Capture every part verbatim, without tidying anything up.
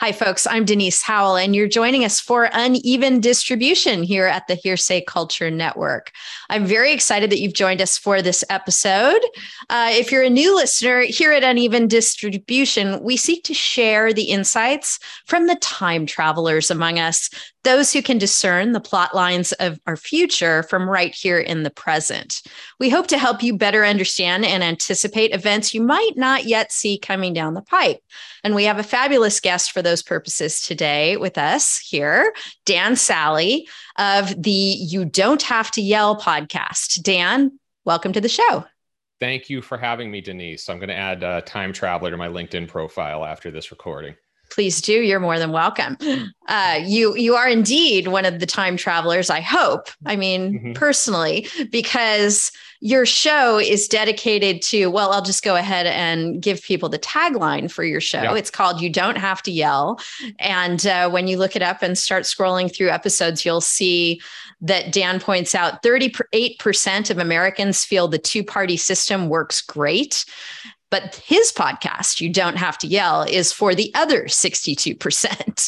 Hi, folks. I'm Denise Howell, and you're joining us for Uneven Distribution here at the Hearsay Culture Network. I'm very excited that you've joined us for this episode. Uh, if you're a new listener, here at Uneven Distribution, we seek to share the insights from the time travelers among us, those who can discern the plot lines of our future from right here in the present. We hope to help you better understand and anticipate events you might not yet see coming down the pipe. And we have a fabulous guest for those purposes today with us here, Dan Sally of the You Don't Have to Yell podcast. Dan, welcome to the show. Thank you for having me, Denise. I'm going to add uh, Time Traveler to my LinkedIn profile after this recording. Please do. You're more than welcome. Uh, you you are indeed one of the time travelers, I hope. I mean, mm-hmm. personally, because your show is dedicated to, well, I'll just go ahead and give people the tagline for your show. Yep. It's called You Don't Have to Yell. And uh, when you look it up and start scrolling through episodes, you'll see that Dan points out thirty-eight percent of Americans feel the two-party system works great. But his podcast, You Don't Have to Yell, is for the other sixty-two percent.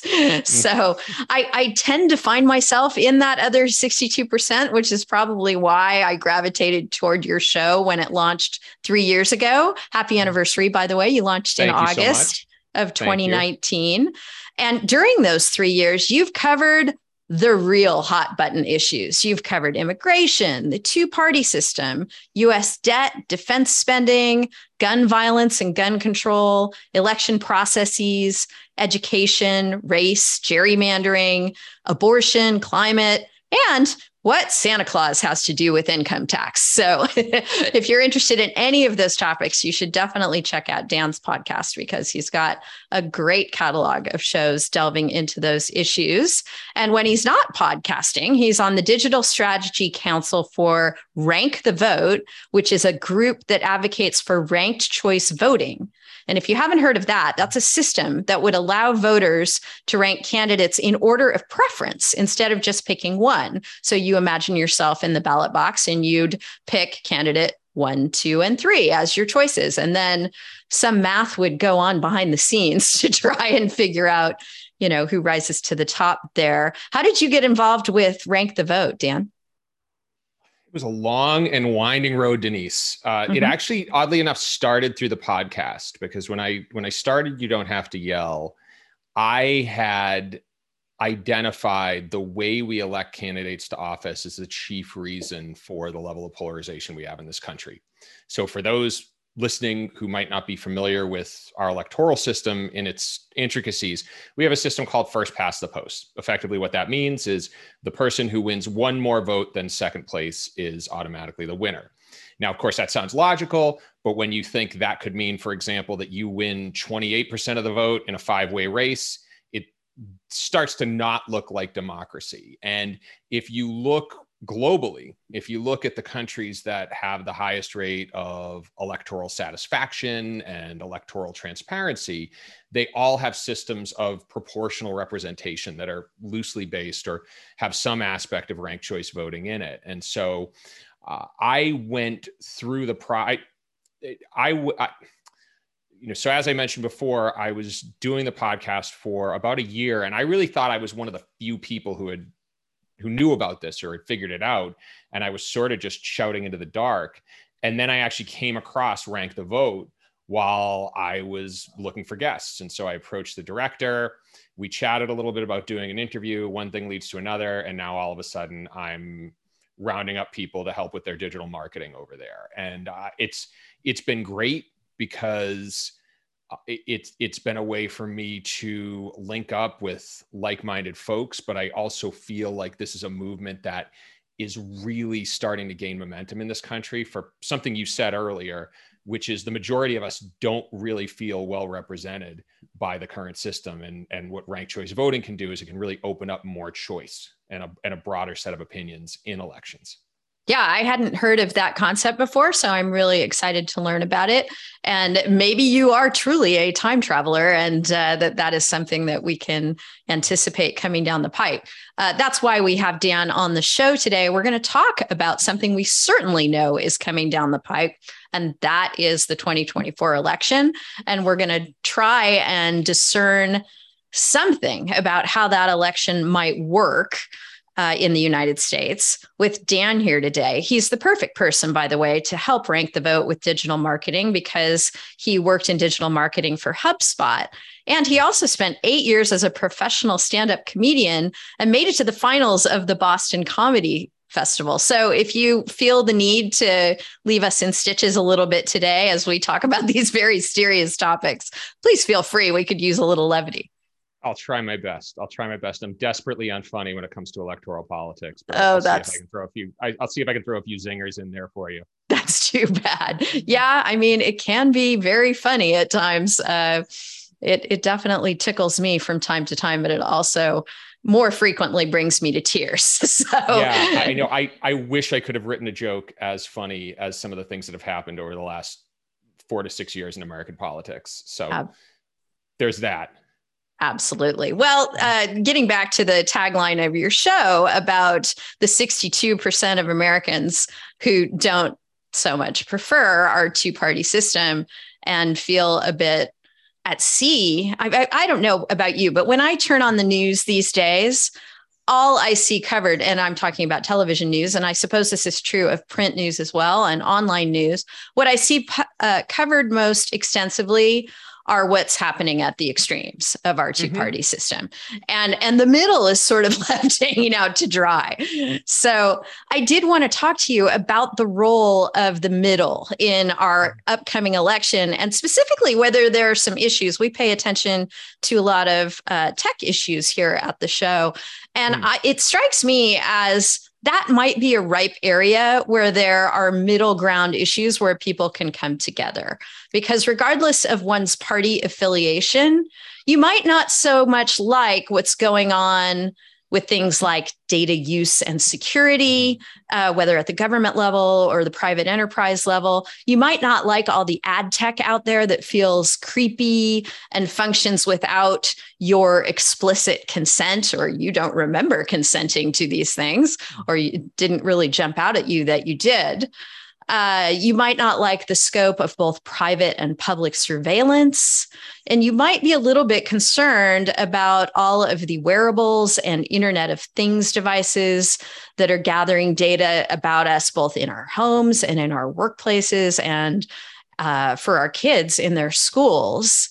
So I, I tend to find myself in that other sixty-two percent, which is probably why I gravitated toward your show when it launched three years ago. Happy anniversary, by the way. You launched Thank in you August so of twenty nineteen. And during those three years, you've covered the real hot button issues. You've covered immigration, the two-party system, U S debt, defense spending, gun violence and gun control, election processes, education, race, gerrymandering, abortion, climate, and what Santa Claus has to do with income tax. So if you're interested in any of those topics, you should definitely check out Dan's podcast because he's got a great catalog of shows delving into those issues. And when he's not podcasting, he's on the Digital Strategy Council for Rank the Vote, which is a group that advocates for ranked choice voting. And if you haven't heard of that, that's a system that would allow voters to rank candidates in order of preference instead of just picking one. So you imagine yourself in the ballot box and you'd pick candidate one, two, and three as your choices. And then some math would go on behind the scenes to try and figure out, you know, who rises to the top there. How did you get involved with Rank the Vote, Dan? It was a long and winding road, Denise. Uh, mm-hmm. It actually, oddly enough, started through the podcast because when I when I started You Don't Have to Yell, I had identified the way we elect candidates to office as the chief reason for the level of polarization we have in this country. So for those listening who might not be familiar with our electoral system in its intricacies, we have a system called first past the post. Effectively, what that means is the person who wins one more vote than second place is automatically the winner. Now, of course, that sounds logical, but when you think that could mean, for example, that you win twenty-eight percent of the vote in a five-way race, it starts to not look like democracy. And if you look globally, if you look at the countries that have the highest rate of electoral satisfaction and electoral transparency, they all have systems of proportional representation that are loosely based or have some aspect of ranked choice voting in it. And so uh, I went through the pro. I, I, I you know, so as I mentioned before, I was doing the podcast for about a year, and I really thought I was one of the few people who had who knew about this or had figured it out. And I was sort of just shouting into the dark. And then I actually came across Rank the Vote while I was looking for guests. And so I approached the director. We chatted a little bit about doing an interview. One thing leads to another. And now all of a sudden I'm rounding up people to help with their digital marketing over there. And uh, it's it's been great because It's it's been a way for me to link up with like-minded folks, but I also feel like this is a movement that is really starting to gain momentum in this country for something you said earlier, which is the majority of us don't really feel well represented by the current system. And, and what ranked choice voting can do is it can really open up more choice and a, and a broader set of opinions in elections. Yeah, I hadn't heard of that concept before, so I'm really excited to learn about it. And maybe you are truly a time traveler, and uh, that that is something that we can anticipate coming down the pipe. Uh, that's why we have Dan on the show today. We're going to talk about something we certainly know is coming down the pipe, and that is the twenty twenty-four election. And we're going to try and discern something about how that election might work uh, in the United States with Dan here today. He's the perfect person, by the way, to help rank the vote with digital marketing because he worked in digital marketing for HubSpot. And he also spent eight years as a professional stand-up comedian and made it to the finals of the Boston Comedy Festival. So if you feel the need to leave us in stitches a little bit today as we talk about these very serious topics, please feel free. We could use a little levity. I'll try my best. I'll try my best. I'm desperately unfunny when it comes to electoral politics. But oh, I'll that's. See if I can throw a few. I, I'll see if I can throw a few zingers in there for you. That's too bad. Yeah, I mean, it can be very funny at times. Uh, it it definitely tickles me from time to time, but it also more frequently brings me to tears. So yeah, I know. I I wish I could have written a joke as funny as some of the things that have happened over the last four to six years in American politics. So uh, there's that. Absolutely. Well, uh, getting back to the tagline of your show about the sixty-two percent of Americans who don't so much prefer our two-party system and feel a bit at sea. I, I, I don't know about you, but when I turn on the news these days, all I see covered, and I'm talking about television news, and I suppose this is true of print news as well and online news, what I see uh, covered most extensively are what's happening at the extremes of our two-party mm-hmm. system. And, and the middle is sort of left hanging out to dry. So I did want to talk to you about the role of the middle in our upcoming election, and specifically whether there are some issues. We pay attention to a lot of uh, tech issues here at the show. And mm. I, it strikes me as that might be a ripe area where there are middle ground issues where people can come together. Because regardless of one's party affiliation, you might not so much like what's going on with things like data use and security, uh, whether at the government level or the private enterprise level. You might not like all the ad tech out there that feels creepy and functions without your explicit consent, or you don't remember consenting to these things, or you didn't really jump out at you that you did. Uh, you might not like the scope of both private and public surveillance. And you might be a little bit concerned about all of the wearables and Internet of Things devices that are gathering data about us, both in our homes and in our workplaces, and uh, for our kids in their schools.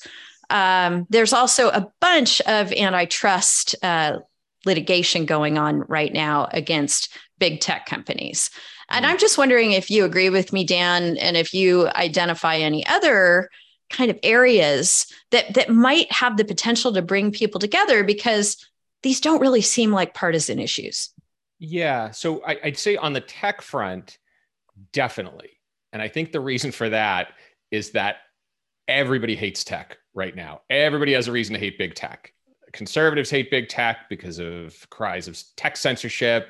Um, there's also a bunch of antitrust uh, litigation going on right now against big tech companies. And I'm just wondering if you agree with me, Dan, and if you identify any other kind of areas that, that might have the potential to bring people together, because these don't really seem like partisan issues. Yeah. So I, I'd say on the tech front, definitely. And I think the reason for that is that everybody hates tech right now. Everybody has a reason to hate big tech. Conservatives hate big tech because of cries of tech censorship.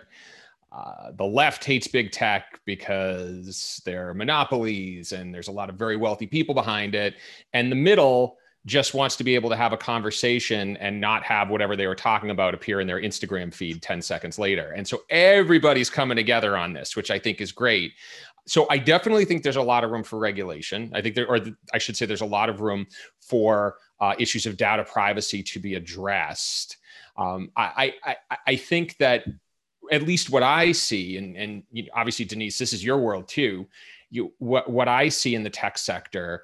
Uh, the left hates big tech because they're monopolies and there's a lot of very wealthy people behind it. And the middle just wants to be able to have a conversation and not have whatever they were talking about appear in their Instagram feed ten seconds later. And so everybody's coming together on this, which I think is great. So I definitely think there's a lot of room for regulation. I think there, or I should say there's a lot of room for uh, issues of data privacy to be addressed. Um, I, I, I think that at least what I see, and, and you know, obviously, Denise, this is your world too. You, what, what I see in the tech sector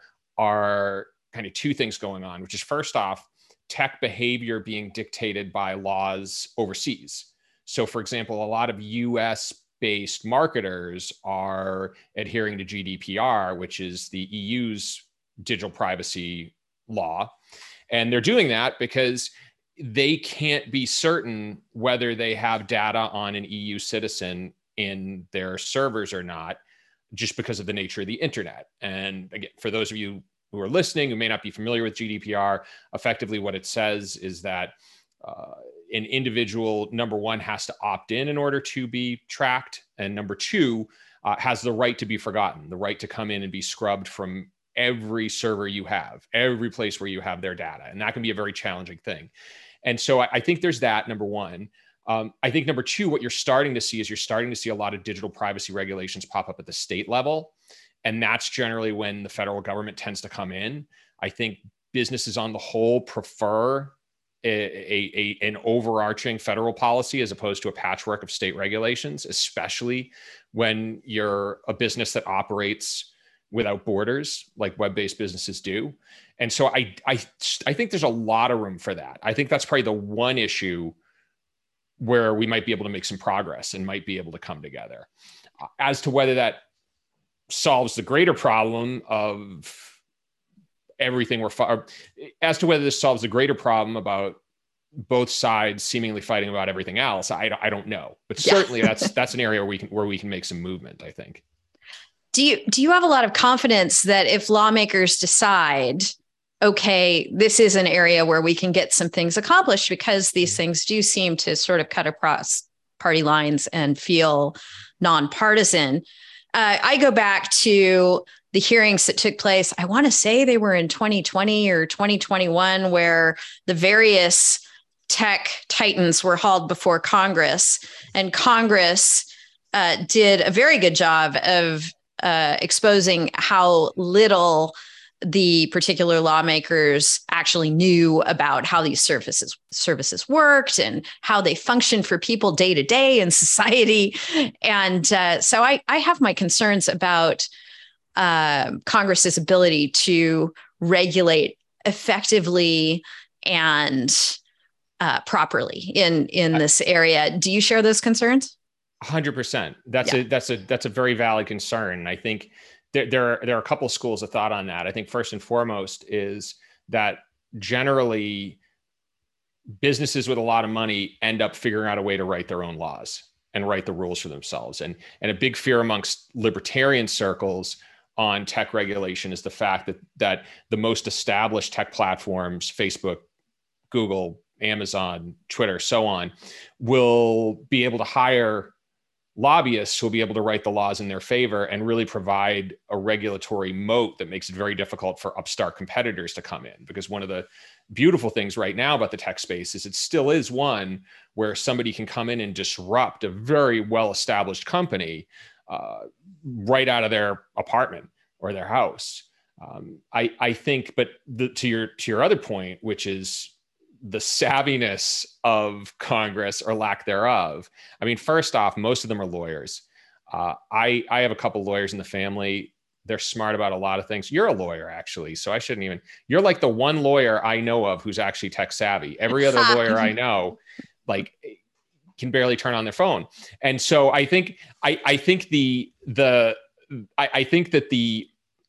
are kind of two things going on, which is first off, tech behavior being dictated by laws overseas. So for example, a lot of U S based marketers are adhering to G D P R, which is the E U's digital privacy law. And they're doing that because they can't be certain whether they have data on an E U citizen in their servers or not, just because of the nature of the internet. And again, for those of you who are listening who may not be familiar with G D P R, effectively what it says is that uh, an individual, number one, has to opt in in order to be tracked. And number two, uh, has the right to be forgotten, the right to come in and be scrubbed from every server you have, every place where you have their data. And that can be a very challenging thing. And so I, I think there's that, number one. Um, I think number two, what you're starting to see is you're starting to see a lot of digital privacy regulations pop up at the state level. And that's generally when the federal government tends to come in. I think businesses on the whole prefer a, a, a, an overarching federal policy as opposed to a patchwork of state regulations, especially when you're a business that operates without borders like web-based businesses do. And so I, I, I think there's a lot of room for that. I think that's probably the one issue where we might be able to make some progress and might be able to come together. As to whether that solves the greater problem of everything we're, fi- as to whether this solves the greater problem about both sides seemingly fighting about everything else, I, I don't know. But Yeah. certainly that's that's an area where we can where we can make some movement, I think. Do you do you have a lot of confidence that if lawmakers decide, okay, this is an area where we can get some things accomplished, because these things do seem to sort of cut across party lines and feel nonpartisan? Uh, I go back to the hearings that took place. I want to say they were in twenty twenty or twenty twenty-one, where the various tech titans were hauled before Congress, and Congress uh, did a very good job of uh, exposing how little the particular lawmakers actually knew about how these services services worked and how they function for people day to day in society. And uh, so I, I have my concerns about uh, Congress's ability to regulate effectively and uh, properly in in this area. Do you share those concerns? one hundred percent. That's Yeah. a that's a that's a very valid concern. And I think there there are, there are a couple of schools of thought on that. I think first and foremost is that generally businesses with a lot of money end up figuring out a way to write their own laws and write the rules for themselves. And and a big fear amongst libertarian circles on tech regulation is the fact that that the most established tech platforms, Facebook, Google, Amazon, Twitter, so on, will be able to hire lobbyists who will be able to write the laws in their favor and really provide a regulatory moat that makes it very difficult for upstart competitors to come in. Because one of the beautiful things right now about the tech space is it still is one where somebody can come in and disrupt a very well-established company uh, right out of their apartment or their house. Um, I, I think, but the, to your to your other point, which is the savviness of Congress or lack thereof. I mean, first off, most of them are lawyers. Uh, I, I have a couple lawyers in the family. They're smart about a lot of things. You're a lawyer, actually, so I shouldn't even, you're like the one lawyer I know of who's actually tech savvy. Every other lawyer I know, like, can barely turn on their phone. And so I think, I, I think the, the, I, I think that the,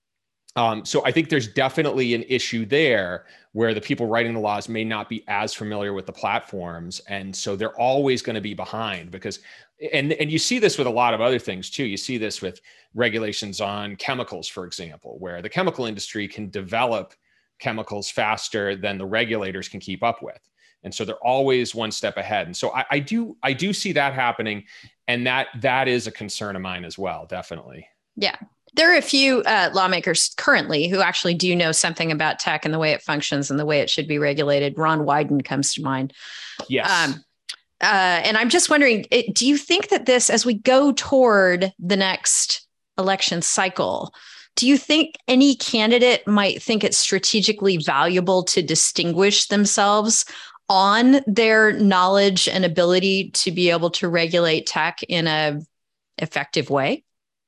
Um, so I think there's definitely an issue there where the people writing the laws may not be as familiar with the platforms. And so they're always going to be behind because, and, and you see this with a lot of other things too. You see this with regulations on chemicals, for example, where the chemical industry can develop chemicals faster than the regulators can keep up with. And so they're always one step ahead. And so I, I do, I do see that happening. And that, that is a concern of mine as well, definitely. Yeah. There are a few uh, lawmakers currently who actually do know something about tech and the way it functions and the way it should be regulated. Ron Wyden comes to mind. Yes. Um, uh, and I'm just wondering, it, do you think that this, as we go toward the next election cycle, do you think any candidate might think it's strategically valuable to distinguish themselves on their knowledge and ability to be able to regulate tech in a effective way?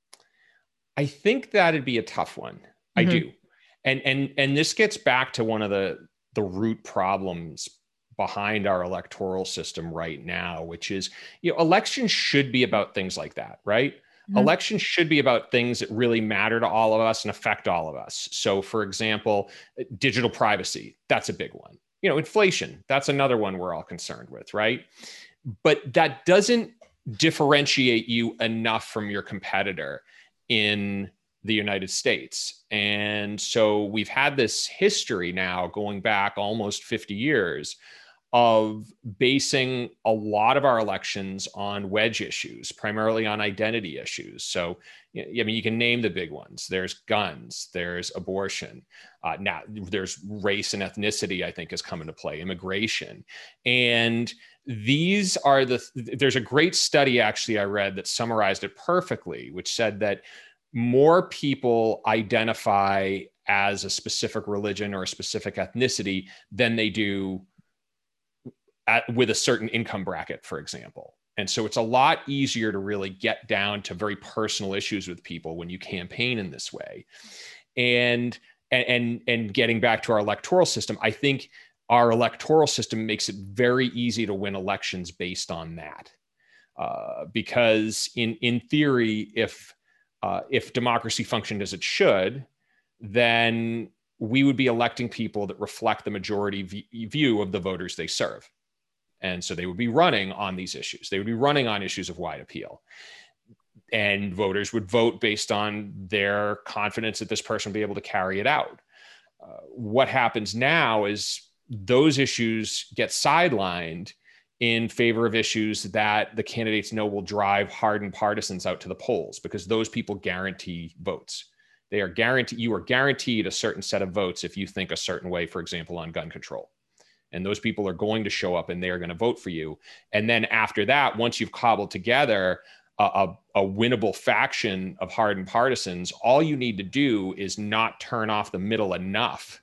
I think that'd be a tough one. Mm-hmm. I do. And and and this gets back to one of the the root problems behind our electoral system right now, which is, you know, elections should be about things like that, right? Mm-hmm. Elections should be about things that really matter to all of us and affect all of us. So for example, digital privacy, that's a big one. You know, inflation, that's another one we're all concerned with, right? But that doesn't differentiate you enough from your competitor in the United States. And so we've had this history now going back almost fifty years of basing a lot of our elections on wedge issues, primarily on identity issues. So, I mean, you can name the big ones. There's guns, there's abortion. Uh, now there's race and ethnicity, I think, has come into play, immigration. And these are the, there's a great study actually I read that summarized it perfectly, which said that more people identify as a specific religion or a specific ethnicity than they do at, with a certain income bracket, for example. And so it's a lot easier to really get down to very personal issues with people when you campaign in this way. And and and getting back to our electoral system, I think our electoral system makes it very easy to win elections based on that. Uh, because in in theory, if uh, if democracy functioned as it should, then we would be electing people that reflect the majority v- view of the voters they serve. And so they would be running on these issues. They would be running on issues of wide appeal. And voters would vote based on their confidence that this person will be able to carry it out. Uh, what happens now is those issues get sidelined in favor of issues that the candidates know will drive hardened partisans out to the polls, because those people guarantee votes. They are guaranteed, you are guaranteed a certain set of votes if you think a certain way, for example, on gun control. And those people are going to show up and they are going to vote for you. And then after that, once you've cobbled together a, a, a winnable faction of hardened partisans, all you need to do is not turn off the middle enough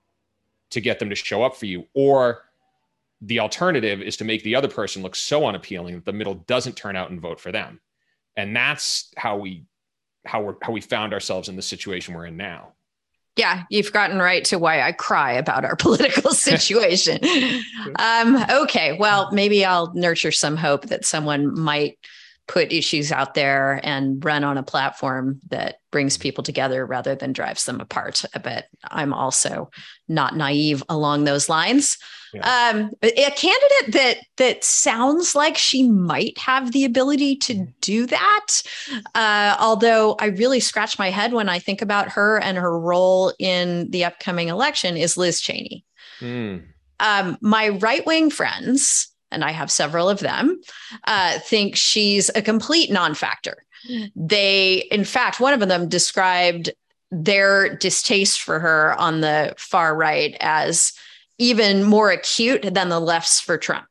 to get them to show up for you. Or the alternative is to make the other person look so unappealing that the middle doesn't turn out and vote for them. And that's how we how we how we found ourselves in the situation we're in now. Yeah, you've gotten right to why I cry about our political situation. um, okay, well, maybe I'll nurture some hope that someone might put issues out there and run on a platform that brings people together rather than drives them apart. But I'm also not naive along those lines. Yeah. Um, a candidate that that sounds like she might have the ability to do that, uh, although I really scratch my head when I think about her and her role in the upcoming election, is Liz Cheney. Mm. Um, my right-wing friends, and I have several of them, uh, think she's a complete non-factor. They, in fact, one of them described their distaste for her on the far right as even more acute than the left's for Trump.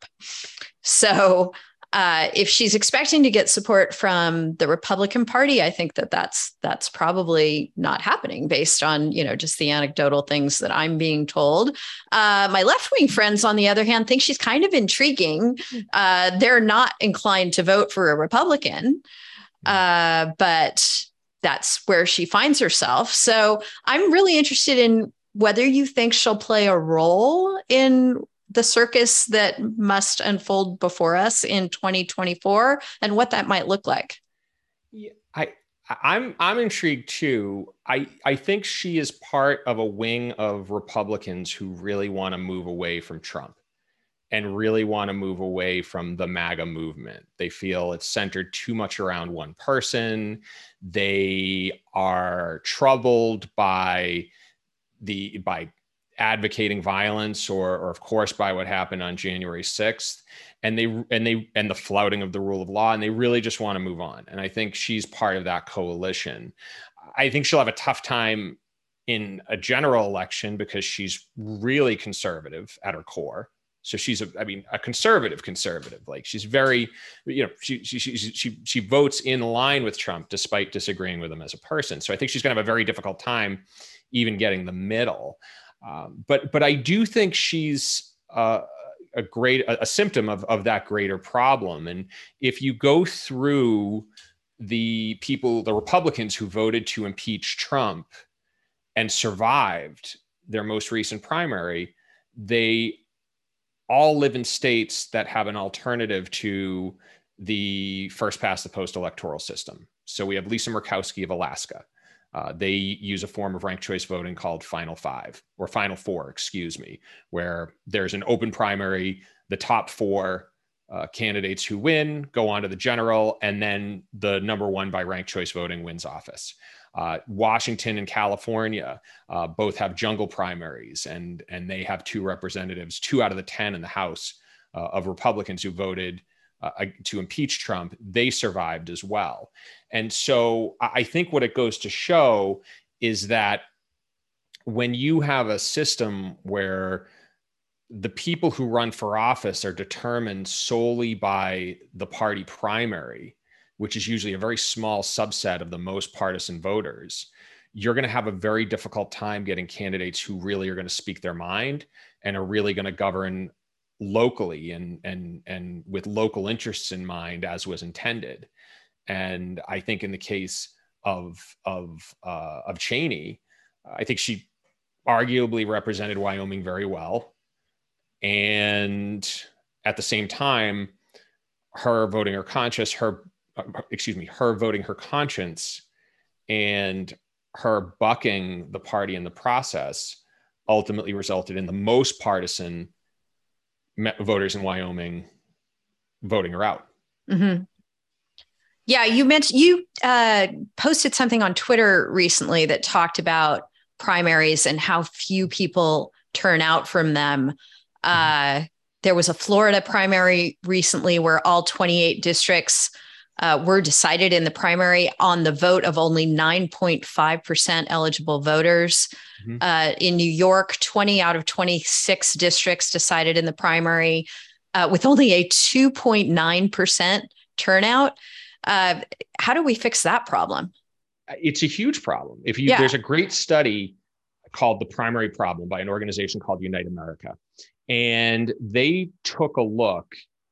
So uh, if she's expecting to get support from the Republican Party, I think that that's that's probably not happening based on, you know, just the anecdotal things that I'm being told. Uh, my left-wing friends, on the other hand, think she's kind of intriguing. Uh, they're not inclined to vote for a Republican, uh, but that's where she finds herself. So I'm really interested in whether you think she'll play a role in the circus that must unfold before us in twenty twenty-four and what that might look like. Yeah, I, I'm I'm intrigued too. I, I think she is part of a wing of Republicans who really want to move away from Trump and really want to move away from the MAGA movement. They feel it's centered too much around one person. They are troubled by the by advocating violence, or, or of course by what happened on January sixth, and they and they and the flouting of the rule of law, and they really just want to move on. And I think she's part of that coalition. I think she'll have a tough time in a general election because she's really conservative at her core. So she's a, I mean, a conservative conservative. Like she's very, you know, she she she she she votes in line with Trump despite disagreeing with him as a person. So I think she's going to have a very difficult time even getting the middle. Um, but but I do think she's uh, a great a, a symptom of, of that greater problem. And if you go through the people, the Republicans who voted to impeach Trump and survived their most recent primary, they all live in states that have an alternative to the first past the post electoral system. So we have Lisa Murkowski of Alaska. Uh, they use a form of ranked choice voting called Final Five or Final Four, excuse me, where there's an open primary, the top four uh, candidates who win go on to the general, and then the number one by ranked choice voting wins office. Uh, Washington and California uh, both have jungle primaries, and, and they have two representatives, two out of the ten in the House uh, of Republicans who voted Uh, to impeach Trump. They survived as well. And so I think what it goes to show is that when you have a system where the people who run for office are determined solely by the party primary, which is usually a very small subset of the most partisan voters, you're going to have a very difficult time getting candidates who really are going to speak their mind and are really going to govern locally and and and with local interests in mind, as was intended. And I think in the case of of uh, of Cheney, I think she arguably represented Wyoming very well, and at the same time, her voting her conscience, her uh, excuse me, her voting her conscience, and her bucking the party in the process ultimately resulted in the most partisan voters in Wyoming voting her out. Mm-hmm. Yeah, you mentioned you uh, posted something on Twitter recently that talked about primaries and how few people turn out from them. Uh, there was a Florida primary recently where all twenty-eight districts uh, were decided in the primary on the vote of only nine point five percent eligible voters. Mm-hmm. Uh, in New York, twenty out of twenty-six districts decided in the primary uh, with only a two point nine percent turnout. Uh, how do we fix that problem? It's a huge problem. If you, yeah. There's a great study called The Primary Problem by an organization called Unite America. And they took a look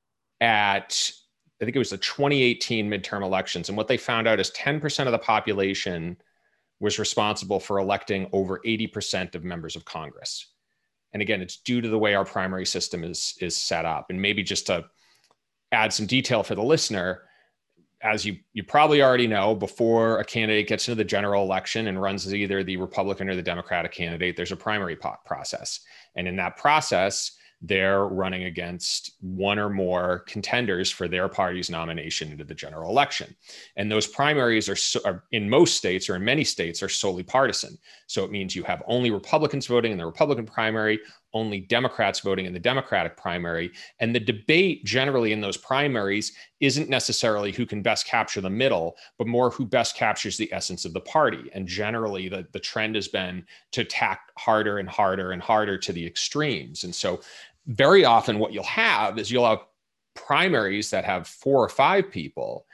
at, I think it was the twenty eighteen midterm elections. And what they found out is ten percent of the population was responsible for electing over eighty percent of members of Congress. And again, it's due to the way our primary system is, is set up. And maybe just to add some detail for the listener, as you, you probably already know, before a candidate gets into the general election and runs as either the Republican or the Democratic candidate, there's a primary process. And in that process, they're running against one or more contenders for their party's nomination into the general election. And those primaries are, so, are in most states or in many states are solely partisan. So it means you have only Republicans voting in the Republican primary, only Democrats voting in the Democratic primary. And the debate generally in those primaries isn't necessarily who can best capture the middle, but more who best captures the essence of the party. And generally the, the trend has been to attack harder and harder and harder to the extremes. And so very often what you'll have is you'll have primaries that have four or five people,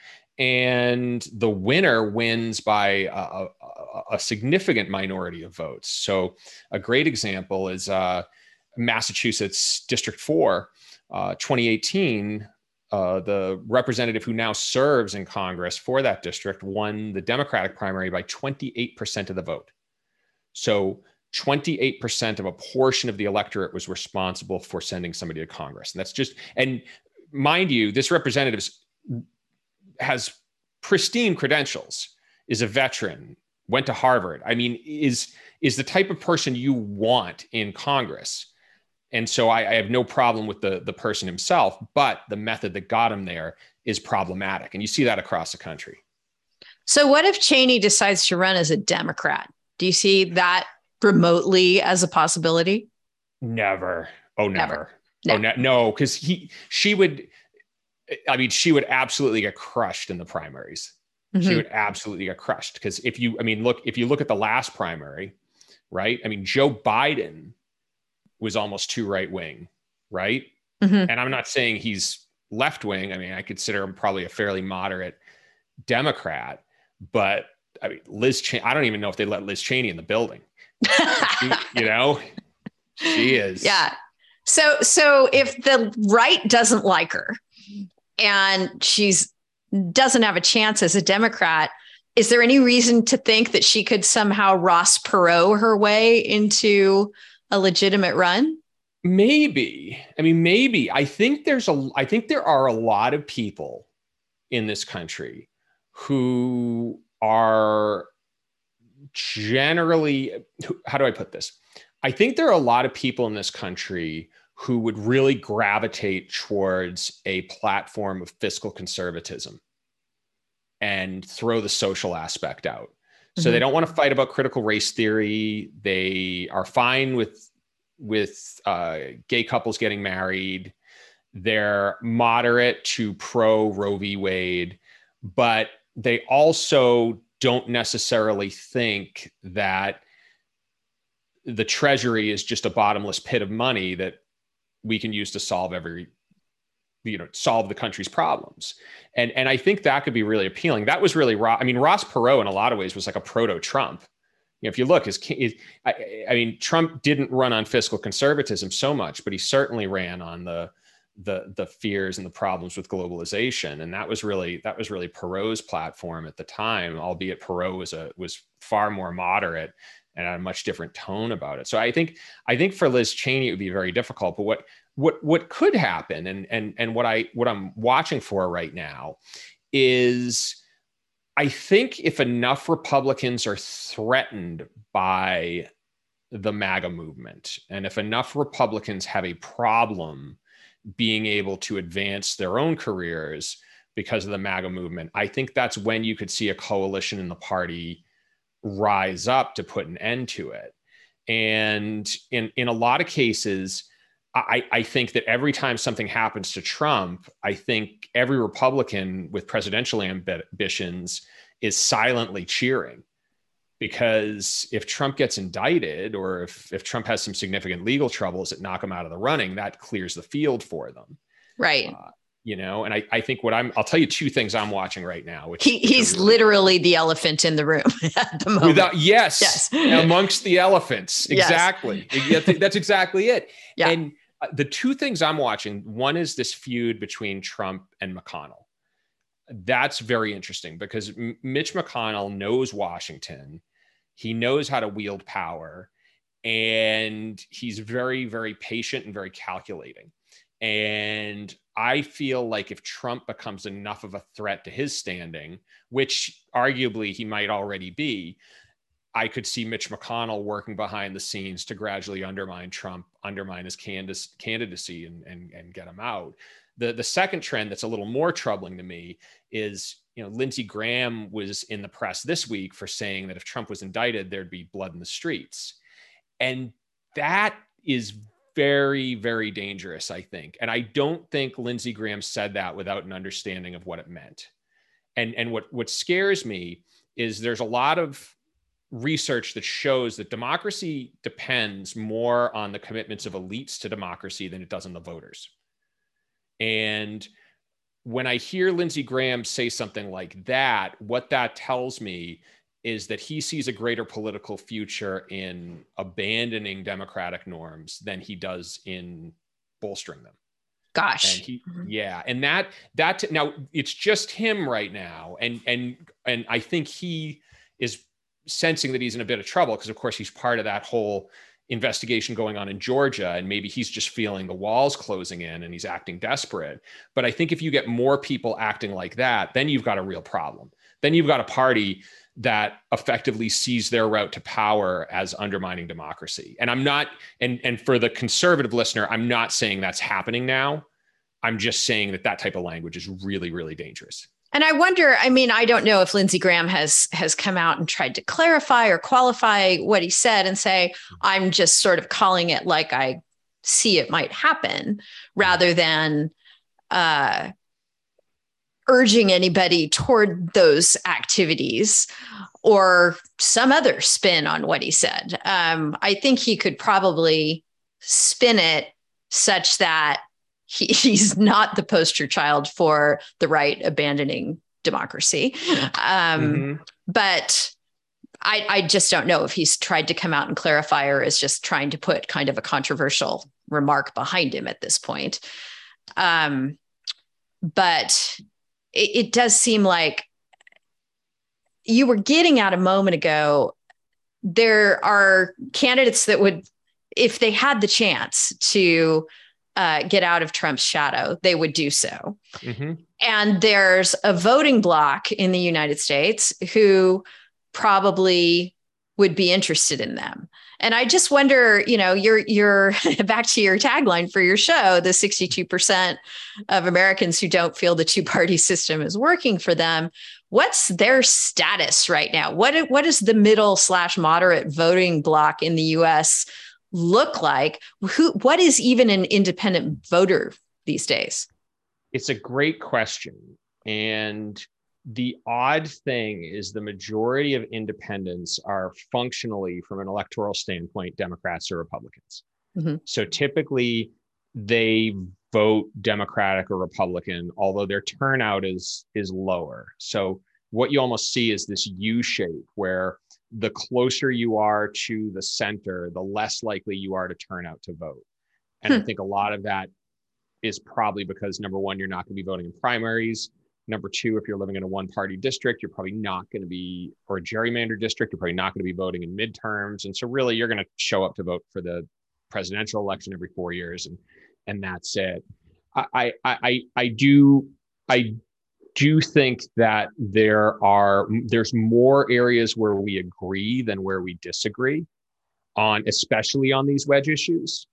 and the winner wins by a, a, a significant minority of votes. So a great example is uh, Massachusetts District four, uh, twenty eighteen. Uh, the representative who now serves in Congress for that district won the Democratic primary by twenty-eight percent of the vote. So twenty-eight percent of a portion of the electorate was responsible for sending somebody to Congress. And that's just, and mind you, this representative has pristine credentials, is a veteran, went to Harvard. I mean, is, is the type of person you want in Congress. And so I, I have no problem with the, the person himself, but the method that got him there is problematic. And you see that across the country. So what if Cheney decides to run as a Democrat? Do you see that remotely as a possibility? Never. Oh, never. never. Oh, ne- no, because he, she would, I mean, she would absolutely get crushed in the primaries. Mm-hmm. She would absolutely get crushed. Because if you, I mean, look, if you look at the last primary, right? I mean, Joe Biden was almost too right wing, right? Mm-hmm. And I'm not saying he's left wing. I mean, I consider him probably a fairly moderate Democrat, but I mean, Liz Cheney, I don't even know if they let Liz Cheney in the building. She, you know, she is. Yeah. So, so if the right doesn't like her and she's doesn't have a chance as a Democrat, is there any reason to think that she could somehow Ross Perot her way into a legitimate run? Maybe. I mean, maybe. I think there's a, I think there are a lot of people in this country who are generally, how do I put this? I think there are a lot of people in this country who would really gravitate towards a platform of fiscal conservatism and throw the social aspect out. So mm-hmm. they don't want to fight about critical race theory. They are fine with, with uh, gay couples getting married. They're moderate to pro Roe v. Wade, but they also don't necessarily think that the Treasury is just a bottomless pit of money that we can use to solve every, you know, solve the country's problems. And, and I think that could be really appealing. That was really, I mean, Ross Perot in a lot of ways was like a proto-Trump. you know, if you look, his, his I, I mean, Trump didn't run on fiscal conservatism so much, but he certainly ran on the the the fears and the problems with globalization, and that was really that was really Perot's platform at the time. Albeit Perot was a was far more moderate and had a much different tone about it. So I think I think for Liz Cheney it would be very difficult. But what what what could happen, and and and what I what I'm watching for right now is, I think if enough Republicans are threatened by the MAGA movement, and if enough Republicans have a problem being able to advance their own careers because of the MAGA movement, I think that's when you could see a coalition in the party rise up to put an end to it. And in, in a lot of cases, I, I think that every time something happens to Trump, I think every Republican with presidential ambitions is silently cheering. Because if Trump gets indicted, or if, if Trump has some significant legal troubles that knock him out of the running, that clears the field for them. Right. Uh, you know, and I, I think what I'm, I'll tell you two things I'm watching right now. Which, he, which he's really, literally the elephant in the room at the moment. Without, yes, yes. Amongst the elephants. Exactly. Yes. That's exactly it. Yeah. And the two things I'm watching, one is this feud between Trump and McConnell. That's very interesting because Mitch McConnell knows Washington. He knows how to wield power, and he's very, very patient and very calculating. And I feel like if Trump becomes enough of a threat to his standing, which arguably he might already be, I could see Mitch McConnell working behind the scenes to gradually undermine Trump, undermine his candidacy, and, and, and get him out. The, the second trend that's a little more troubling to me is, you know, Lindsey Graham was in the press this week for saying that if Trump was indicted, there'd be blood in the streets. And that is very, very dangerous, I think. And I don't think Lindsey Graham said that without an understanding of what it meant. And, and what, what scares me is there's a lot of research that shows that democracy depends more on the commitments of elites to democracy than it does on the voters. And when I hear Lindsey Graham say something like that, what that tells me is that he sees a greater political future in abandoning democratic norms than he does in bolstering them. Gosh. And he, yeah. And that, that, now it's just him right now. And, and, and I think he is sensing that he's in a bit of trouble because of course he's part of that whole investigation going on in Georgia, and maybe he's just feeling the walls closing in and he's acting desperate. But I think if you get more people acting like that, then you've got a real problem. Then you've got a party that effectively sees their route to power as undermining democracy. And I'm not, and, and for the conservative listener, I'm not saying that's happening now. I'm just saying that that type of language is really, really dangerous. And I wonder, I mean, I don't know if Lindsey Graham has has come out and tried to clarify or qualify what he said and say, I'm just sort of calling it like I see it might happen, rather than uh, urging anybody toward those activities or some other spin on what he said. Um, I think he could probably spin it such that He, he's not the poster child for the right abandoning democracy. Um, mm-hmm. But I, I just don't know if he's tried to come out and clarify or is just trying to put kind of a controversial remark behind him at this point. Um, but it, it does seem like you were getting at a moment ago, there are candidates that would, if they had the chance to Uh, get out of Trump's shadow, they would do so. Mm-hmm. And there's a voting bloc in the United States who probably would be interested in them. And I just wonder, you know, you're, you're back to your tagline for your show, the sixty-two percent of Americans who don't feel the two-party system is working for them. What's their status right now? What, what is the middle slash moderate voting bloc in the U S look like? Who, what is even an independent voter these days? It's a great question. And the odd thing is the majority of independents are functionally, from an electoral standpoint, Democrats or Republicans. Mm-hmm. So typically they vote Democratic or Republican, although their turnout is, is lower. So what you almost see is this U shape where the closer you are to the center, the less likely you are to turn out to vote. And hmm. I think a lot of that is probably because, number one, you're not going to be voting in primaries. Number two, if you're living in a one-party district, you're probably not going to be, or a gerrymandered district, you're probably not going to be voting in midterms. And so really, you're going to show up to vote for the presidential election every four years, and and that's it. I I I, I do I do think that there are there's more areas where we agree than where we disagree on, especially on these wedge issues.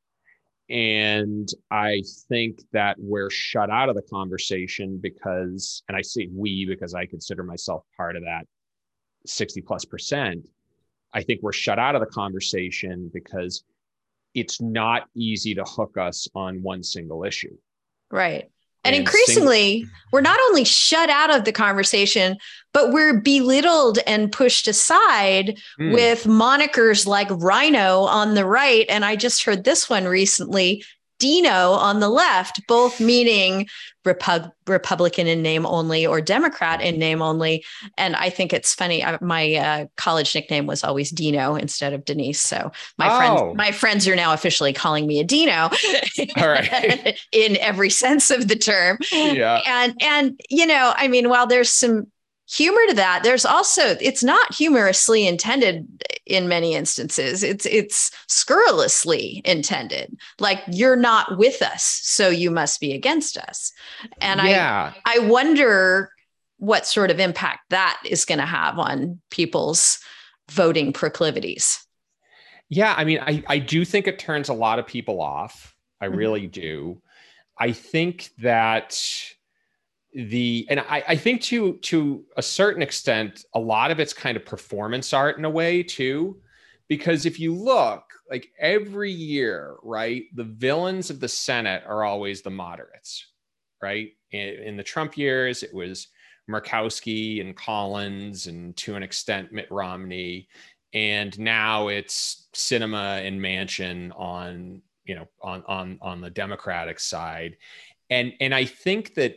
And I think that we're shut out of the conversation because, and I say we because I consider myself part of that sixty plus percent. I think we're shut out of the conversation because it's not easy to hook us on one single issue. Right. And, and increasingly, sing- we're not only shut out of the conversation, but we're belittled and pushed aside mm. with monikers like Rhino on the right. And I just heard this one recently, Dino on the left, both meaning Repub- Republican in name only or Democrat in name only. And I think it's funny. I, my uh, college nickname was always Dino instead of Denise. So my oh. friends, my friends are now officially calling me a Dino. All right. In every sense of the term. Yeah. And, and, you know, I mean, while there's some humor to that, there's also, it's not humorously intended in many instances. It's it's scurrilously intended. Like, you're not with us, so you must be against us. And yeah. I I wonder what sort of impact that is going to have on people's voting proclivities. Yeah, I mean, I, I do think it turns a lot of people off. I mm-hmm. really do. I think that the, and I, I think to, to a certain extent, a lot of it's kind of performance art in a way too, because if you look, like every year, right, the villains of the Senate are always the moderates, right? In, in the Trump years, it was Murkowski and Collins and to an extent Mitt Romney. And now it's Sinema and Manchin on, you know, on, on, on the Democratic side. And, and I think that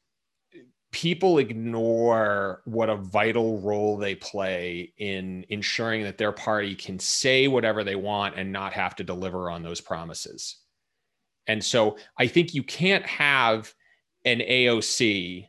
people ignore what a vital role they play in ensuring that their party can say whatever they want and not have to deliver on those promises. And so I think you can't have an A O C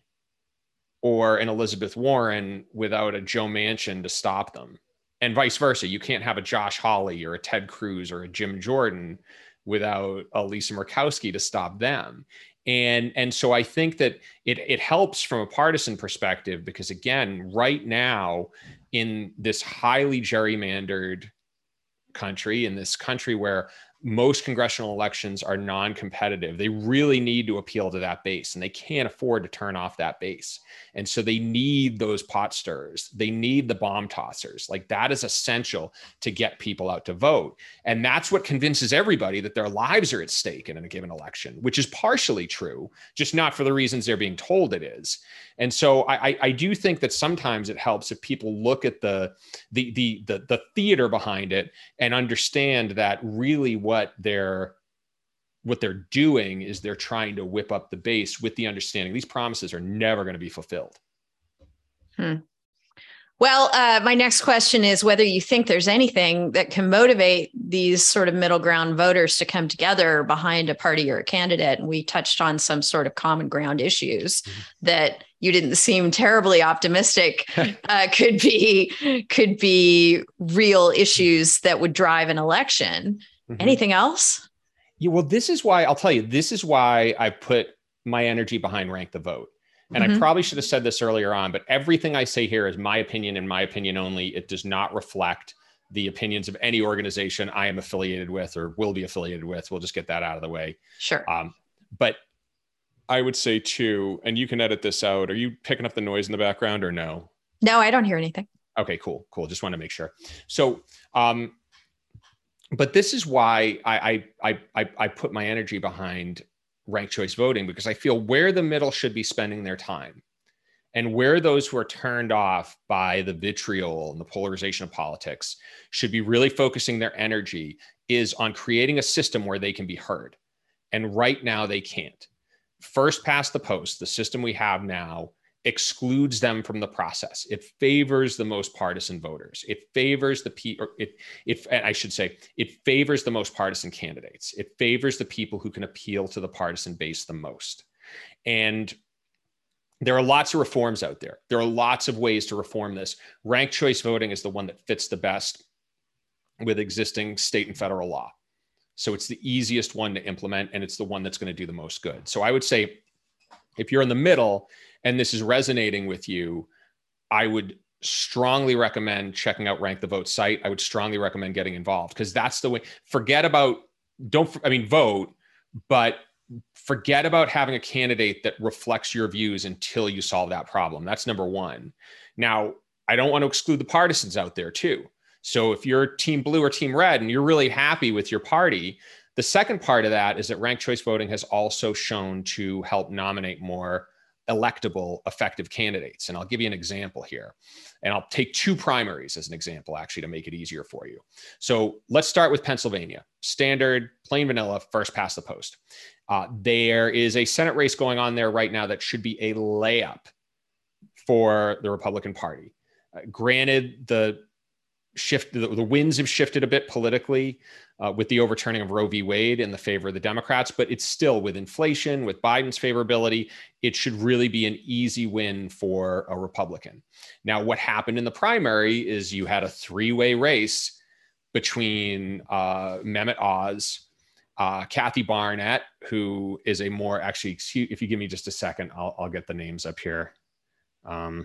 or an Elizabeth Warren without a Joe Manchin to stop them. And vice versa. You can't have a Josh Hawley or a Ted Cruz or a Jim Jordan without a Lisa Murkowski to stop them. And, and so I think that it, it helps from a partisan perspective, because again, right now in this highly gerrymandered country, in this country where most congressional elections are non-competitive, they really need to appeal to that base, and they can't afford to turn off that base. And so they need those pot stirrers. They need the bomb tossers. Like, that is essential to get people out to vote. And that's what convinces everybody that their lives are at stake in a given election, which is partially true, just not for the reasons they're being told it is. And so I, I do think that sometimes it helps if people look at the, the, the, the, the theater behind it and understand that really what they're what they're doing is they're trying to whip up the base with the understanding these promises are never going to be fulfilled. Hmm. Well, uh, my next question is whether you think there's anything that can motivate these sort of middle ground voters to come together behind a party or a candidate. And we touched on some sort of common ground issues mm-hmm. that you didn't seem terribly optimistic uh, could be could be real issues that would drive an election. Mm-hmm. Anything else? Yeah, well, this is why I'll tell you, this is why I put my energy behind Rank the Vote. And mm-hmm. I probably should have said this earlier on, but everything I say here is my opinion and my opinion only. It does not reflect the opinions of any organization I am affiliated with or will be affiliated with. We'll just get that out of the way. Sure. Um, but I would say too, and you can edit this out. Are you picking up the noise in the background or no? No, I don't hear anything. Okay, cool. Cool. Just want to make sure. So, um, but this is why I, I, I, I put my energy behind ranked choice voting, because I feel where the middle should be spending their time and where those who are turned off by the vitriol and the polarization of politics should be really focusing their energy is on creating a system where they can be heard. And right now they can't. First past the post, the system we have now excludes them from the process. It favors the most partisan voters. It favors the P or it, it, I should say, it favors the most partisan candidates. It favors the people who can appeal to the partisan base the most. And there are lots of reforms out there. There are lots of ways to reform this. Ranked choice voting is the one that fits the best with existing state and federal law. So it's the easiest one to implement, and it's the one that's going to do the most good. So I would say, if you're in the middle and this is resonating with you, I would strongly recommend checking out Rank the Vote site. I would strongly recommend getting involved, because that's the way. Forget about, don't, I mean, vote, but forget about having a candidate that reflects your views until you solve that problem. That's number one. Now, I don't want to exclude the partisans out there too. So if you're team blue or team red and you're really happy with your party, the second part of that is that ranked choice voting has also shown to help nominate more electable, effective candidates. And I'll give you an example here. And I'll take two primaries as an example, actually, to make it easier for you. So let's start with Pennsylvania. Standard, plain vanilla, first past the post. Uh, there is a Senate race going on there right now that should be a layup for the Republican Party. Uh, granted, the shift, the, the winds have shifted a bit politically uh, with the overturning of Roe v. Wade in the favor of the Democrats, but it's still, with inflation, with Biden's favorability, it should really be an easy win for a Republican. Now, what happened in the primary is you had a three-way race between uh, Mehmet Oz, uh, Kathy Barnett, who is a more, actually, excuse, if you give me just a second, I'll, I'll get the names up here. Um,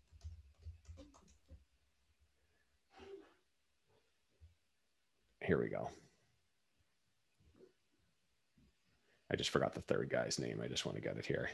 Here we go. I just forgot the third guy's name. I just want to get it here.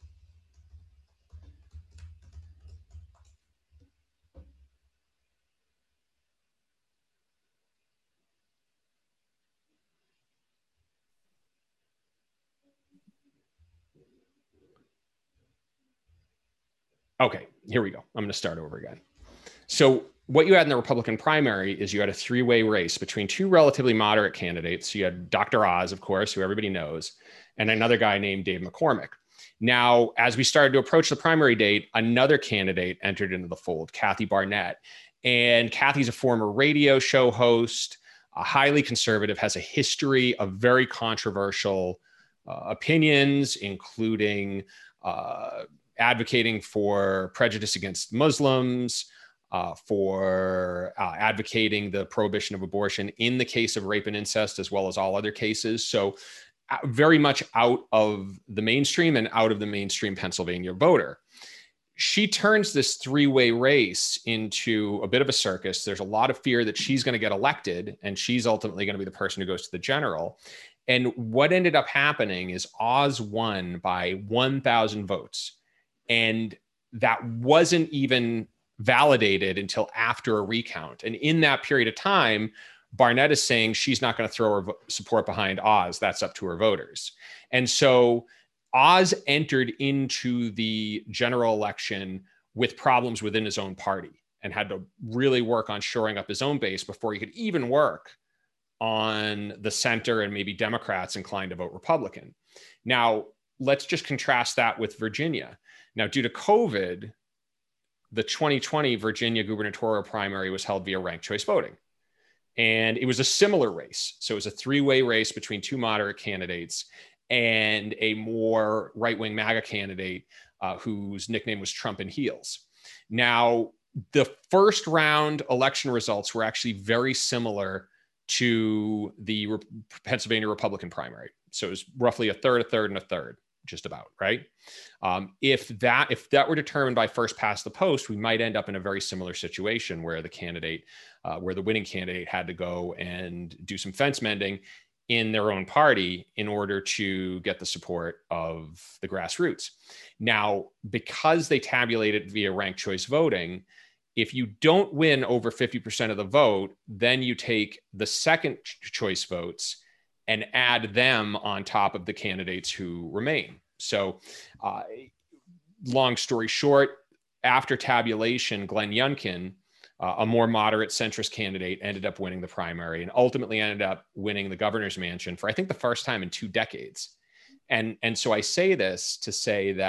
Okay, here we go. I'm going to start over again. So what you had in the Republican primary is you had a three-way race between two relatively moderate candidates. You had Doctor Oz, of course, who everybody knows, and another guy named Dave McCormick. Now, as we started to approach the primary date, another candidate entered into the fold, Kathy Barnett. And Kathy's a former radio show host, a highly conservative, has a history of very controversial uh, opinions, including uh, advocating for prejudice against Muslims, Uh, for uh, advocating the prohibition of abortion in the case of rape and incest, as well as all other cases. So uh, very much out of the mainstream and out of the mainstream Pennsylvania voter. She turns this three-way race into a bit of a circus. There's a lot of fear that she's going to get elected, and she's ultimately going to be the person who goes to the general. And what ended up happening is Oz won by one thousand votes. And that wasn't even validated until after a recount. And in that period of time, Barnett is saying she's not going to throw her support behind Oz. That's up to her voters. And so Oz entered into the general election with problems within his own party and had to really work on shoring up his own base before he could even work on the center and maybe Democrats inclined to vote Republican. Now, let's just contrast that with Virginia. Now, due to COVID, the twenty twenty Virginia gubernatorial primary was held via ranked choice voting. And it was a similar race. So it was a three-way race between two moderate candidates and a more right-wing MAGA candidate uh, whose nickname was Trump in Heels. Now, the first round election results were actually very similar to the Re- Pennsylvania Republican primary. So it was roughly a third, a third, and a third. Just about, right? Um, if that if that were determined by first past the post, we might end up in a very similar situation where the candidate, uh, where the winning candidate had to go and do some fence mending in their own party in order to get the support of the grassroots. Now, because they tabulate it via ranked choice voting, if you don't win over fifty percent of the vote, then you take the second choice votes and add them on top of the candidates who remain. So uh, long story short, after tabulation, Glenn Youngkin, uh, a more moderate centrist candidate, ended up winning the primary and ultimately ended up winning the governor's mansion for, I think, the first time in two decades. And, and so I say this to say that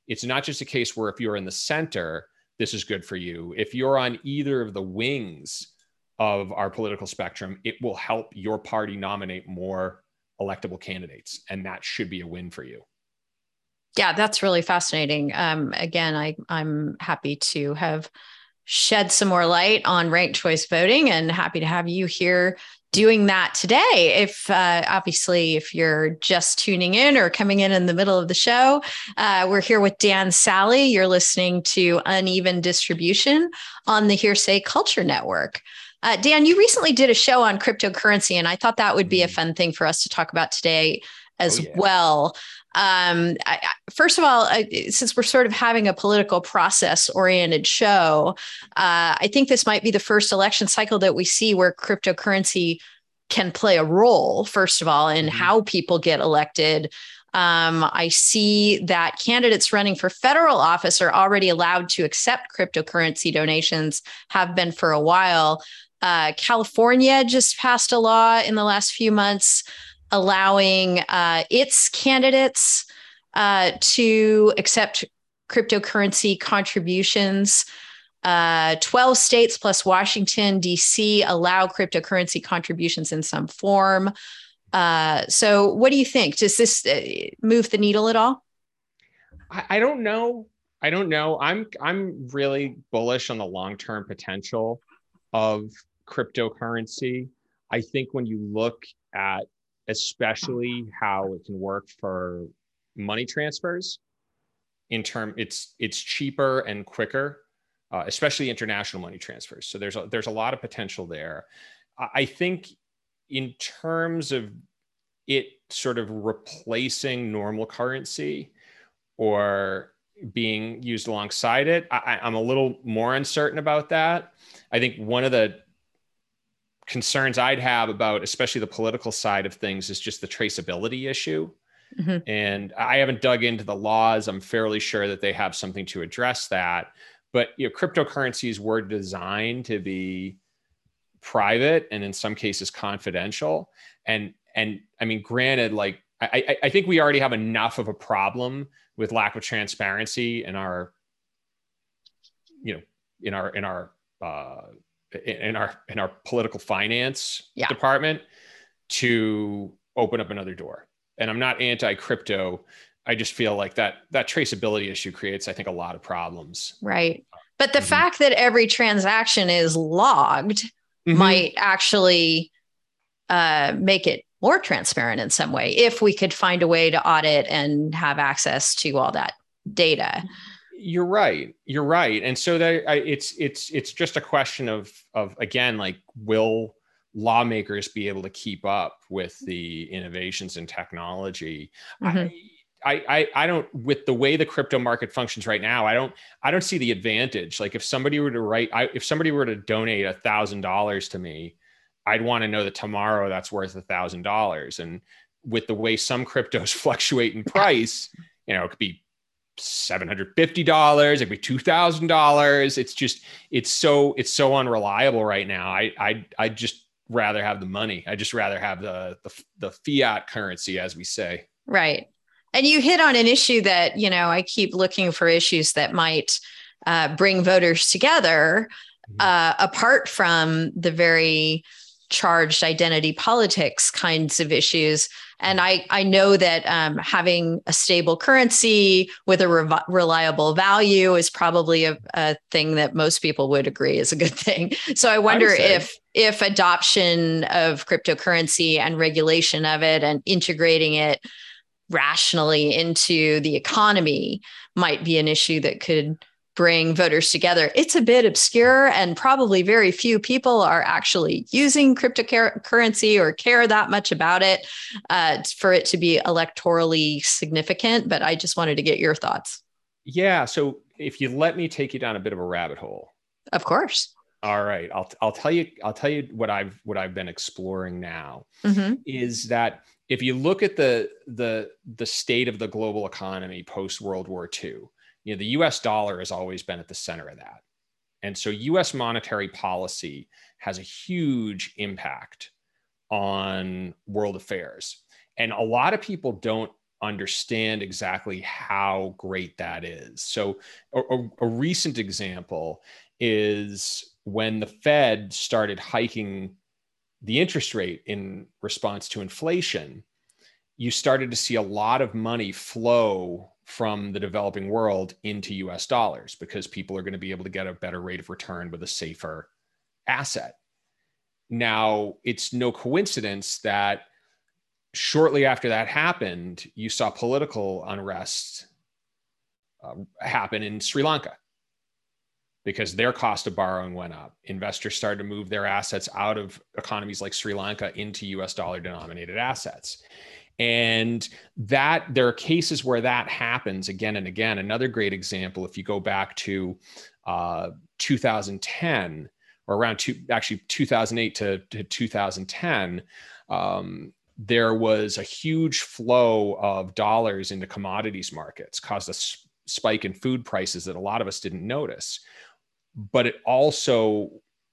it's not just a case where if you're in the center, this is good for you. If you're on either of the wings of our political spectrum, it will help your party nominate more electable candidates. And that should be a win for you. Yeah, that's really fascinating. Um, again, I, I'm happy to have shed some more light on ranked choice voting, and happy to have you here doing that today. If uh, obviously, if you're just tuning in or coming in in the middle of the show, uh, we're here with Dan Sally. You're listening to Uneven Distribution on the Hearsay Culture Network. Uh, Dan, you recently did a show on cryptocurrency, and I thought that would be a fun thing for us to talk about today as oh, yeah. well. Um, I, I, first of all, I, since we're sort of having a political process oriented show, uh, I think this might be the first election cycle that we see where cryptocurrency can play a role, first of all, in mm-hmm. how people get elected. Um, I see that candidates running for federal office are already allowed to accept cryptocurrency donations, have been for a while. Uh, California just passed a law in the last few months allowing uh, its candidates uh, to accept cryptocurrency contributions. Uh, twelve states plus Washington, D C allow cryptocurrency contributions in some form. Uh, so what do you think? Does this uh, move the needle at all? I, I don't know. I don't know. I'm I'm really bullish on the long-term potential of cryptocurrency. I think when you look at especially how it can work for money transfers, in term, it's it's cheaper and quicker, uh, especially international money transfers. So there's a, there's a lot of potential there. I think in terms of it sort of replacing normal currency or being used alongside it, I, I'm a little more uncertain about that. I think one of the concerns I'd have about, especially the political side of things, is just the traceability issue. Mm-hmm. And I haven't dug into the laws. I'm fairly sure that they have something to address that. But you know, cryptocurrencies were designed to be private and in some cases confidential. And and I mean, granted, like I, I think we already have enough of a problem with lack of transparency in our, you know, in our in our uh, in our in our political finance yeah. department to open up another door. And I'm not anti-crypto. I just feel like that that traceability issue creates, I think, a lot of problems. Right. But the mm-hmm. fact that every transaction is logged mm-hmm. might actually uh, make it more transparent in some way, if we could find a way to audit and have access to all that data. You're right. You're right. And so that I, it's it's it's just a question of of again, like, will lawmakers be able to keep up with the innovations in technology? Mm-hmm. I, I I don't, with the way the crypto market functions right now, I don't I don't see the advantage. Like if somebody were to write, I, if somebody were to donate a thousand dollars to me, I'd want to know that tomorrow that's worth a thousand dollars. And with the way some cryptos fluctuate in price, you know, it could be seven hundred fifty dollars, it could be two thousand dollars. It's just, it's so, it's so unreliable right now. I, I, I just rather have the money. I just rather have the, the, the fiat currency, as we say. Right. And you hit on an issue that, you know, I keep looking for issues that might uh, bring voters together, uh, apart from the very charged identity politics kinds of issues. And I, I know that um, having a stable currency with a re- reliable value is probably a, a thing that most people would agree is a good thing. So I wonder I if if adoption of cryptocurrency and regulation of it and integrating it rationally into the economy might be an issue that could bring voters together. It's a bit obscure, and probably very few people are actually using cryptocurrency or care that much about it uh, for it to be electorally significant. But I just wanted to get your thoughts. Yeah. So if you let me take you down a bit of a rabbit hole. Of course. All right. I'll I'll tell you I'll tell you what I've what I've been exploring now mm-hmm. is that if you look at the the the state of the global economy post World War Two, you know, the U S dollar has always been at the center of that. And so U S monetary policy has a huge impact on world affairs. And a lot of people don't understand exactly how great that is. So a, a, a recent example is when the Fed started hiking the interest rate in response to inflation, you started to see a lot of money flow from the developing world into U S dollars because people are going to be able to get a better rate of return with a safer asset. Now, it's no coincidence that shortly after that happened, you saw political unrest uh, happen in Sri Lanka because their cost of borrowing went up. Investors started to move their assets out of economies like Sri Lanka into U S dollar denominated assets. And that there are cases where that happens again and again. Another great example, if you go back to uh, two thousand ten or around two, actually two thousand eight to, to two thousand ten, um, there was a huge flow of dollars into commodities markets, caused a s- spike in food prices that a lot of us didn't notice. But it also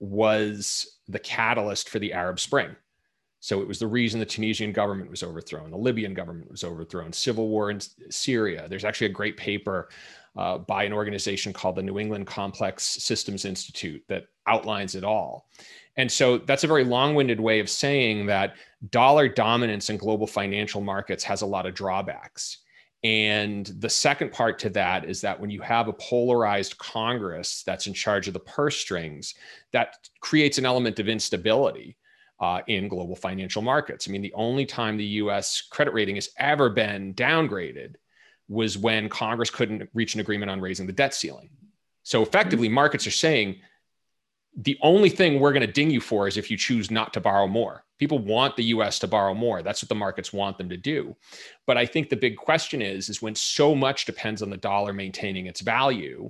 was the catalyst for the Arab Spring. So it was the reason the Tunisian government was overthrown, the Libyan government was overthrown, civil war in Syria. There's actually a great paper uh, by an organization called the New England Complex Systems Institute that outlines it all. And so that's a very long-winded way of saying that dollar dominance in global financial markets has a lot of drawbacks. And the second part to that is that when you have a polarized Congress that's in charge of the purse strings, that creates an element of instability uh, in global financial markets. I mean, the only time the U S credit rating has ever been downgraded was when Congress couldn't reach an agreement on raising the debt ceiling. So effectively, markets are saying, the only thing we're going to ding you for is if you choose not to borrow more. People want the U S to borrow more. That's what the markets want them to do. But I think the big question is, is when so much depends on the dollar maintaining its value,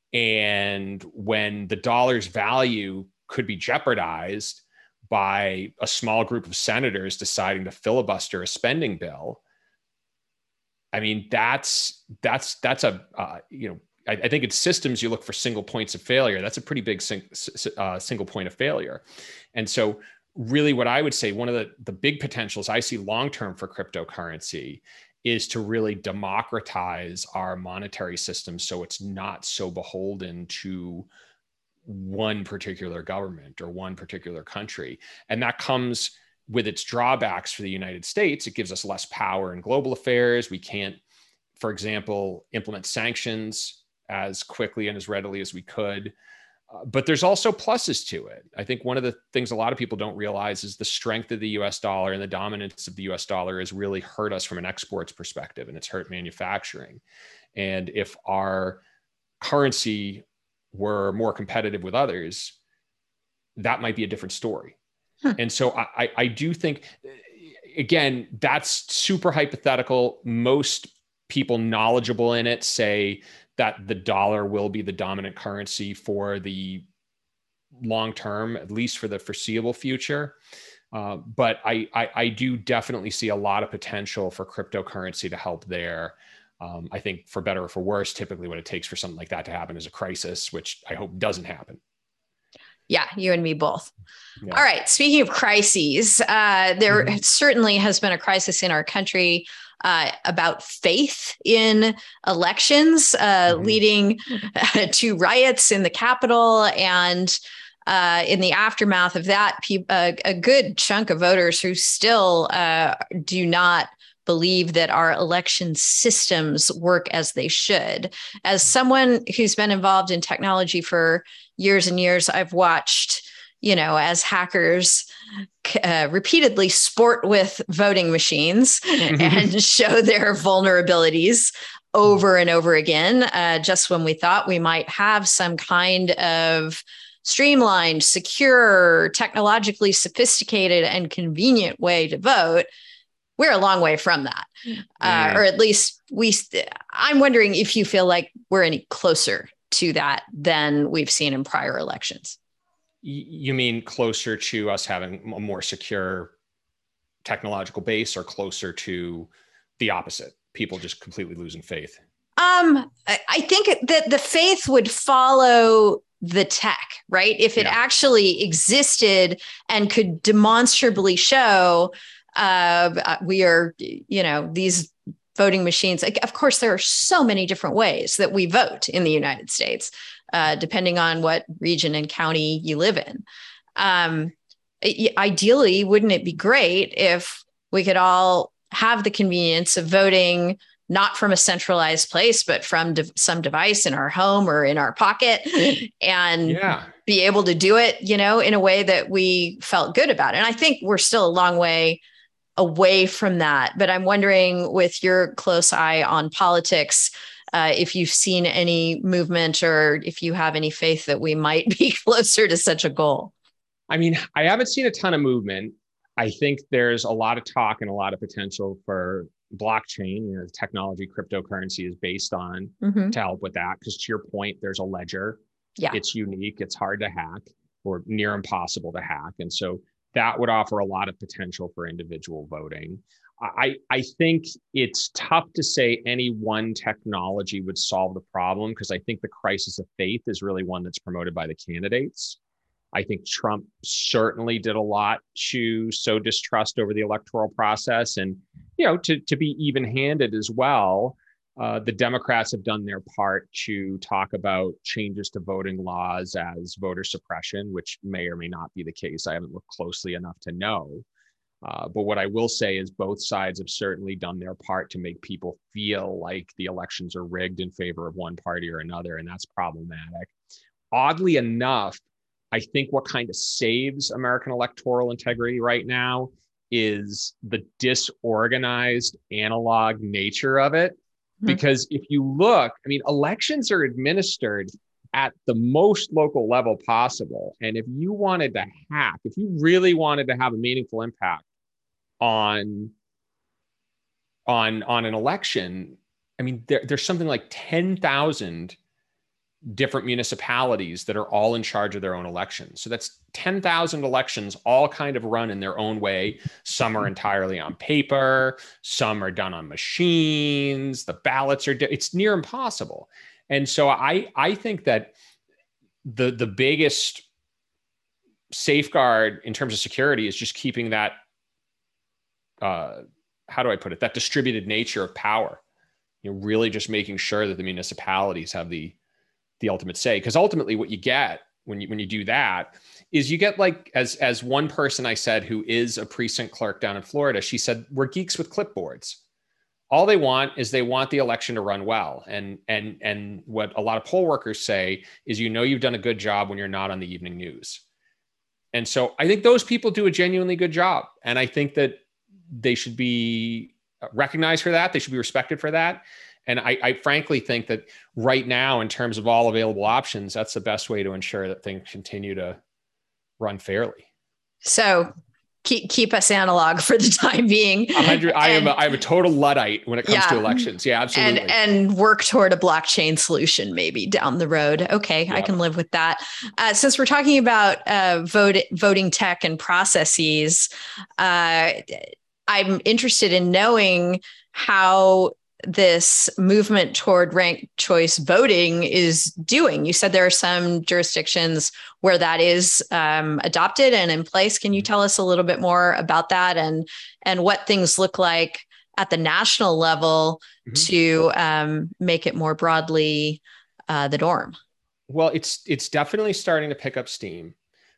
and when the dollar's value could be jeopardized by a small group of senators deciding to filibuster a spending bill. I mean, that's that's that's a uh, you know. I, I think in systems, you look for single points of failure. That's a pretty big sing, uh, single point of failure. And so really what I would say, one of the, the big potentials I see long-term for cryptocurrency is to really democratize our monetary system so it's not so beholden to one particular government or one particular country. And that comes with its drawbacks for the United States. It gives us less power in global affairs. We can't, for example, implement sanctions as quickly and as readily as we could. Uh, but there's also pluses to it. I think one of the things a lot of people don't realize is the strength of the U S dollar and the dominance of the U S dollar has really hurt us from an exports perspective, and it's hurt manufacturing. And if our currency were more competitive with others, that might be a different story. Hmm. And so I, I do think, again, that's super hypothetical. Most people knowledgeable in it say that the dollar will be the dominant currency for the long term, at least for the foreseeable future. Uh, but I, I, I do definitely see a lot of potential for cryptocurrency to help there. Um, I think for better or for worse, typically what it takes for something like that to happen is a crisis, which I hope doesn't happen. Yeah, you and me both. Yeah. All right. Speaking of crises, uh, there mm-hmm. certainly has been a crisis in our country uh, about faith in elections, uh, mm-hmm. leading uh, to riots in the Capitol. And uh, in the aftermath of that, pe- uh, a good chunk of voters who still uh, do not believe that our election systems work as they should. As someone who's been involved in technology for years and years, I've watched, you know, as hackers uh, repeatedly sport with voting machines and show their vulnerabilities over and over again, uh, just when we thought we might have some kind of streamlined, secure, technologically sophisticated, and convenient way to vote. We're a long way from that, uh, mm. or at least we. I'm wondering if you feel like we're any closer to that than we've seen in prior elections. You mean closer to us having a more secure technological base, or closer to the opposite, people just completely losing faith? Um, I think that the faith would follow the tech, right? If it yeah. actually existed and could demonstrably show uh, we are, you know, these voting machines. Like, of course, there are so many different ways that we vote in the United States, uh, depending on what region and county you live in. Um, ideally, wouldn't it be great if we could all have the convenience of voting not from a centralized place, but from de- some device in our home or in our pocket, and yeah. be able to do it, you know, in a way that we felt good about it. And I think we're still a long way away from that. But I'm wondering, with your close eye on politics, uh, if you've seen any movement or if you have any faith that we might be closer to such a goal. I mean, I haven't seen a ton of movement. I think there's a lot of talk and a lot of potential for blockchain, you know, the technology cryptocurrency is based on mm-hmm. to help with that. Because to your point, there's a ledger. Yeah. It's unique. It's hard to hack or near impossible to hack. And so that would offer a lot of potential for individual voting. I, I think it's tough to say any one technology would solve the problem, because I think the crisis of faith is really one that's promoted by the candidates. I think Trump certainly did a lot to sow distrust over the electoral process. And, you know, to, to be even-handed as well, uh, the Democrats have done their part to talk about changes to voting laws as voter suppression, which may or may not be the case. I haven't looked closely enough to know. Uh, but what I will say is both sides have certainly done their part to make people feel like the elections are rigged in favor of one party or another, and that's problematic. Oddly enough, I think what kind of saves American electoral integrity right now is the disorganized analog nature of it. Mm-hmm. Because if you look, I mean, elections are administered at the most local level possible. And if you wanted to hack, if you really wanted to have a meaningful impact on, on, on an election, I mean, there, there's something like ten thousand different municipalities that are all in charge of their own elections. So that's ten thousand elections, all kind of run in their own way. Some are entirely on paper, some are done on machines, the ballots are, di- it's near impossible. And so I, I think that the, the biggest safeguard in terms of security is just keeping that, uh, how do I put it, that distributed nature of power, you know, really just making sure that the municipalities have the the ultimate say. Because ultimately what you get when you when you do that is you get, like, as as one person I said who is a precinct clerk down in Florida, she said, we're geeks with clipboards. All they want is they want the election to run well. And and and what a lot of poll workers say is, you know, you've done a good job when you're not on the evening news. And so I think those people do a genuinely good job. And I think that they should be recognized for that. They should be respected for that. And I, I frankly think that right now, in terms of all available options, that's the best way to ensure that things continue to run fairly. So keep keep us analog for the time being. one hundred, I am a, I am a total Luddite when it comes yeah, to elections. Yeah, absolutely. And and work toward a blockchain solution maybe down the road. Okay, yeah. I can live with that. Uh, since we're talking about uh, vote, voting tech and processes, uh, I'm interested in knowing how this movement toward ranked choice voting is doing. You said there are some jurisdictions where that is um, adopted and in place. Can you tell us a little bit more about that, and and what things look like at the national level mm-hmm. to um, make it more broadly uh, the norm? Well, it's it's definitely starting to pick up steam.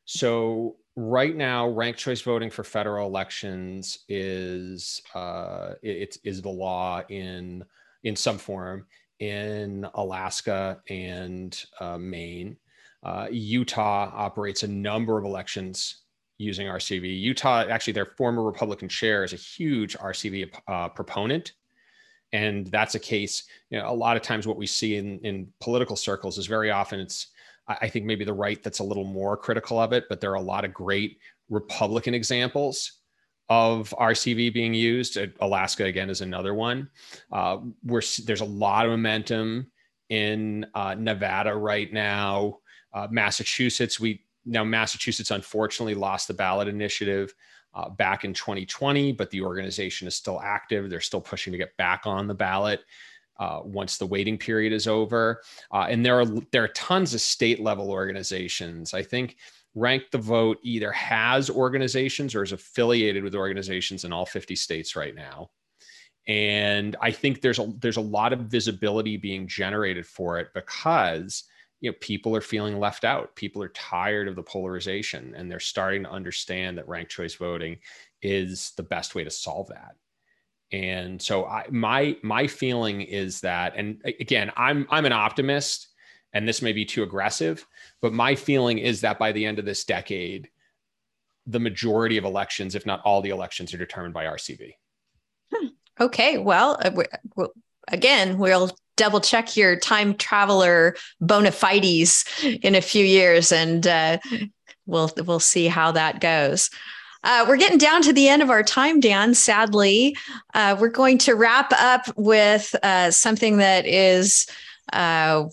So right now, ranked choice voting for federal elections is uh, it, is the law in in some form in Alaska and uh, Maine. Uh, Utah operates a number of elections using R C V. Utah, actually, their former Republican chair is a huge R C V uh, proponent. And that's a case, you know, a lot of times what we see in, in political circles is very often it's, I think maybe the right that's a little more critical of it, but there are a lot of great Republican examples of R C V being used. Alaska, again, is another one. Uh, we're, there's a lot of momentum in uh, Nevada right now. Uh, Massachusetts, we now Massachusetts unfortunately lost the ballot initiative uh, back in twenty twenty, but the organization is still active. They're still pushing to get back on the ballot uh, once the waiting period is over. Uh, and there are there are tons of state level organizations. I think Rank the Vote either has organizations or is affiliated with organizations in all fifty states right now. And I think there's a there's a lot of visibility being generated for it because, you know, people are feeling left out. People are tired of the polarization, and they're starting to understand that ranked choice voting is the best way to solve that. And so I, my my feeling is that, and again, I'm I'm an optimist, and this may be too aggressive, but my feeling is that by the end of this decade, the majority of elections, if not all the elections, are determined by R C V. Hmm. Okay, well, uh, w- again, we'll double check your time traveler bona fides in a few years, and uh, we'll we'll see how that goes. Uh, we're getting down to the end of our time, Dan, sadly. Uh, we're going to wrap up with uh, something that is uh,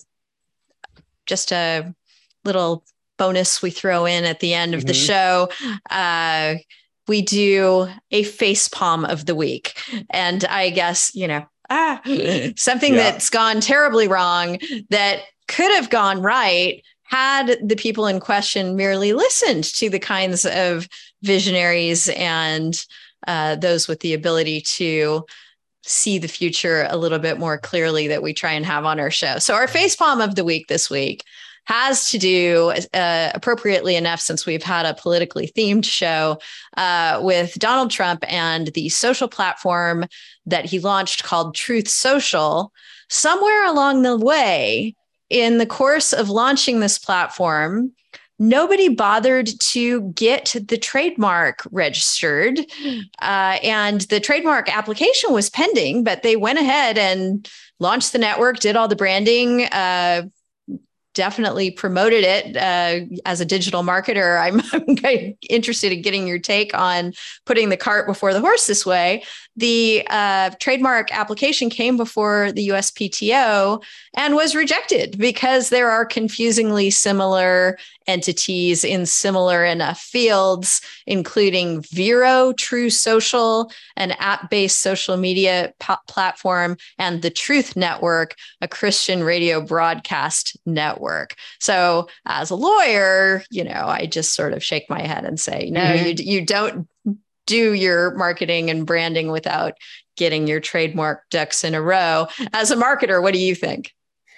just a little bonus we throw in at the end of mm-hmm. the show. Uh, we do a face palm of the week. And I guess, you know, ah, something yeah. that's gone terribly wrong that could have gone right had the people in question merely listened to the kinds of visionaries and uh, those with the ability to see the future a little bit more clearly that we try and have on our show. So our facepalm of the week this week has to do, uh, appropriately enough, since we've had a politically themed show, uh, with Donald Trump and the social platform that he launched called Truth Social. Somewhere along the way, in the course of launching this platform, nobody bothered to get the trademark registered. Uh, and the trademark application was pending, but they went ahead and launched the network, did all the branding, uh, definitely promoted it uh, as a digital marketer. I'm, I'm interested in getting your take on putting the cart before the horse this way. The uh, trademark application came before the U S P T O and was rejected because there are confusingly similar entities in similar enough fields, including Vero, True Social, an app-based social media p- platform, and the Truth Network, a Christian radio broadcast network. So as a lawyer, you know, I just sort of shake my head and say, no, mm-hmm. you, you don't do your marketing and branding without getting your trademark ducks in a row. As a marketer, what do you think?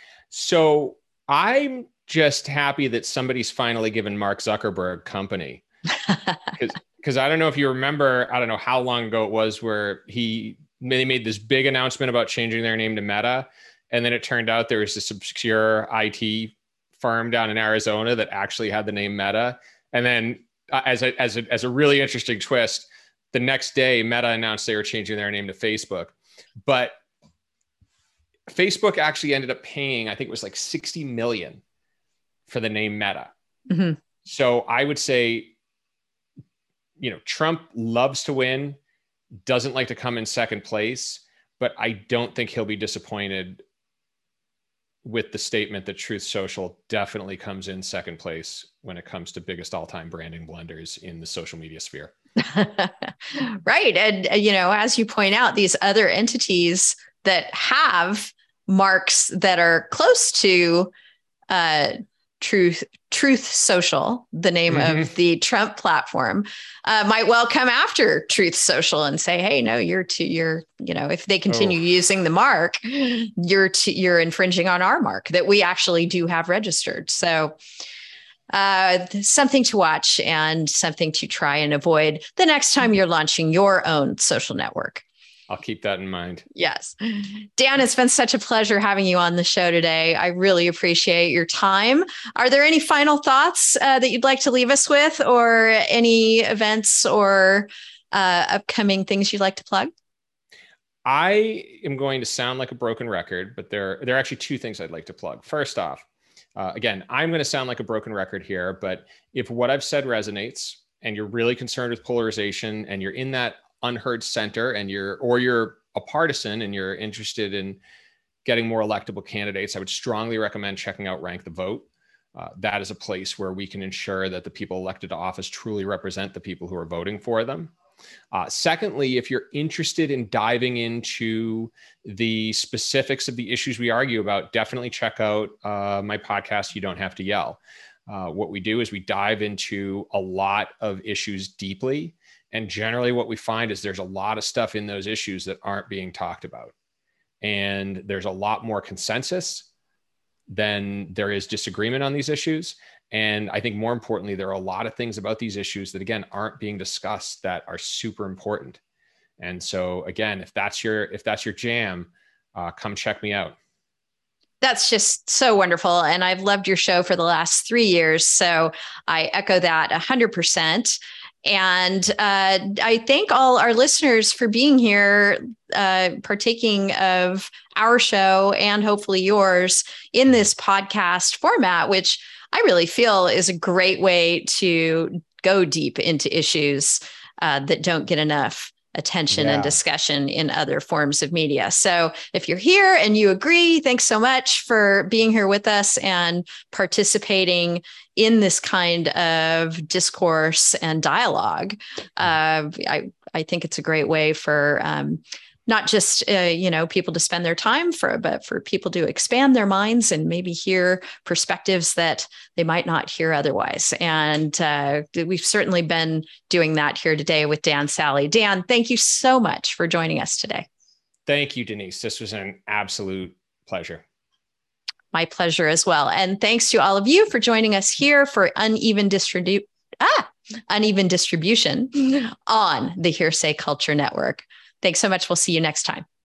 So I'm just happy that somebody's finally given Mark Zuckerberg company. Because I don't know if you remember, I don't know how long ago it was where he they made this big announcement about changing their name to Meta. And then it turned out there was this obscure I T firm down in Arizona that actually had the name Meta. And then uh, as a, as a, as a really interesting twist, the next day Meta announced they were changing their name to Facebook. But Facebook actually ended up paying, I think it was like sixty million for the name Meta. Mm-hmm. So I would say, you know, Trump loves to win, doesn't like to come in second place, but I don't think he'll be disappointed with the statement that Truth Social definitely comes in second place when it comes to biggest all-time branding blunders in the social media sphere. Right. And, you know, as you point out, these other entities that have marks that are close to uh, Truth Truth Social, the name mm-hmm. of the Trump platform, uh, might well come after Truth Social and say, "Hey, no, you're to you're you know, if they continue oh. using the mark, you're to, you're infringing on our mark that we actually do have registered." So, uh, something to watch and something to try and avoid the next time you're launching your own social network. I'll keep that in mind. Yes. Dan, it's been such a pleasure having you on the show today. I really appreciate your time. Are there any final thoughts uh, that you'd like to leave us with, or any events or uh, upcoming things you'd like to plug? I am going to sound like a broken record, but there, there are actually two things I'd like to plug. First off, uh, again, I'm going to sound like a broken record here, but if what I've said resonates and you're really concerned with polarization and you're in that unheard center and you're, or you're a partisan and you're interested in getting more electable candidates, I would strongly recommend checking out Rank the Vote. Uh, that is a place where we can ensure that the people elected to office truly represent the people who are voting for them. Uh, secondly, if you're interested in diving into the specifics of the issues we argue about, definitely check out uh, my podcast, You Don't Have to Yell. Uh, what we do is we dive into a lot of issues deeply, And generally what we find is there's a lot of stuff in those issues that aren't being talked about. And there's a lot more consensus than there is disagreement on these issues. And I think more importantly, there are a lot of things about these issues that, again, aren't being discussed that are super important. And so again, if that's your, if that's your jam, uh, come check me out. That's just so wonderful. And I've loved your show for the last three years. So I echo that one hundred percent. And uh, I thank all our listeners for being here, uh, partaking of our show and hopefully yours in this podcast format, which I really feel is a great way to go deep into issues uh, that don't get enough attention yeah. and discussion in other forms of media. So if you're here and you agree, thanks so much for being here with us and participating in this kind of discourse and dialogue. Uh, I, I think it's a great way for um, not just, uh, you know, people to spend their time for, but for people to expand their minds and maybe hear perspectives that they might not hear otherwise. And uh, we've certainly been doing that here today with Dan Sally. Dan, thank you so much for joining us today. Thank you, Denise. This was an absolute pleasure. My pleasure as well. And thanks to all of you for joining us here for Uneven Distribu- ah, Uneven Distribution on the Hearsay Culture Network. Thanks so much. We'll see you next time.